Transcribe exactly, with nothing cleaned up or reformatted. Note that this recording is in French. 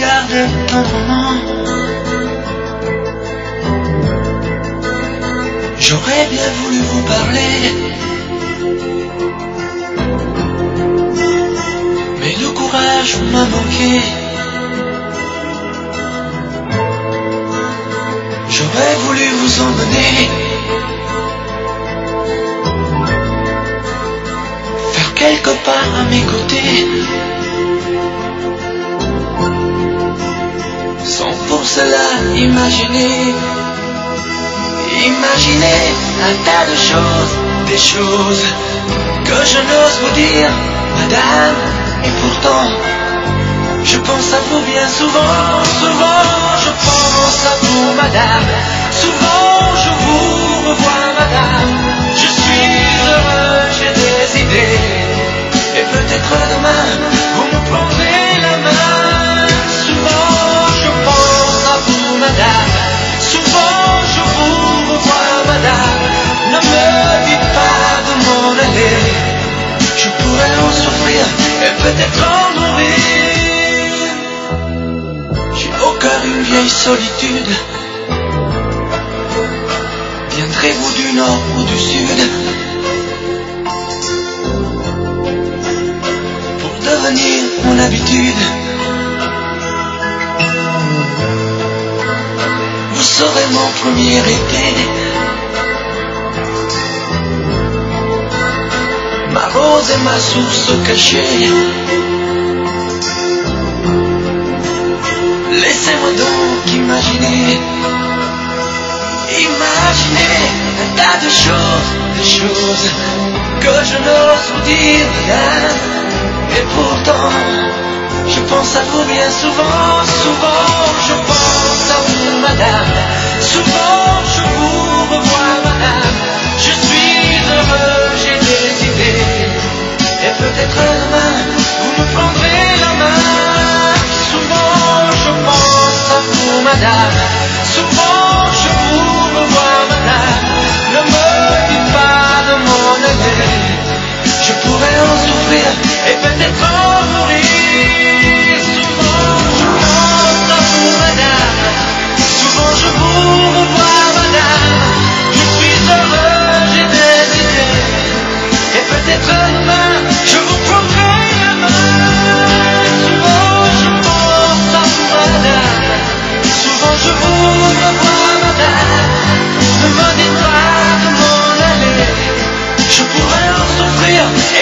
regardais tendrement. J'aurais bien voulu vous parler, mais le courage m'a manqué. J'aurais voulu vous emmener, faire quelque part à mes côtés, sans pour cela imaginer, imaginer un tas de choses, des choses que je n'ose vous dire, madame. Et pourtant, je pense à vous bien souvent, souvent je pense à vous, madame. Souvent je vous revois, madame. Je suis heureux, j'ai des idées, et peut-être demain vous me prendrez la main. Souvent je pense à vous, madame. Souvent je vous revois, madame. Ne me dites pas de m'en aller, je pourrais en souffrir et peut-être en mourir. J'ai au cœur une vieille solitude. Viendrez-vous du nord ou du sud pour devenir mon habitude? Vous serez mon premier été, ma rose et ma source cachée. Laissez-moi donc imaginer, imaginer un tas de choses, des choses que je n'ose vous dire, madame. Et pourtant, je pense à vous bien souvent, souvent je pense à vous, madame. Souvent je vous revois, madame. Je suis heureux, j'ai des idées, et peut-être demain vous me prendrez la main. Souvent je pense à vous, madame. Souvent je vous revois, madame. Ne me dites pas de m'en aller, je pourrais en souffrir et peut-être en mourir. Souvent je pense à vous, madame. Souvent je vous revois, madame. Je suis heureux, j'ai des idées, et peut-être demain je vous prendrai la main. Souvent je pense à vous, madame. Souvent je vous revois, madame. Ne me dites pas de m'en aller, je pourrais en souffrir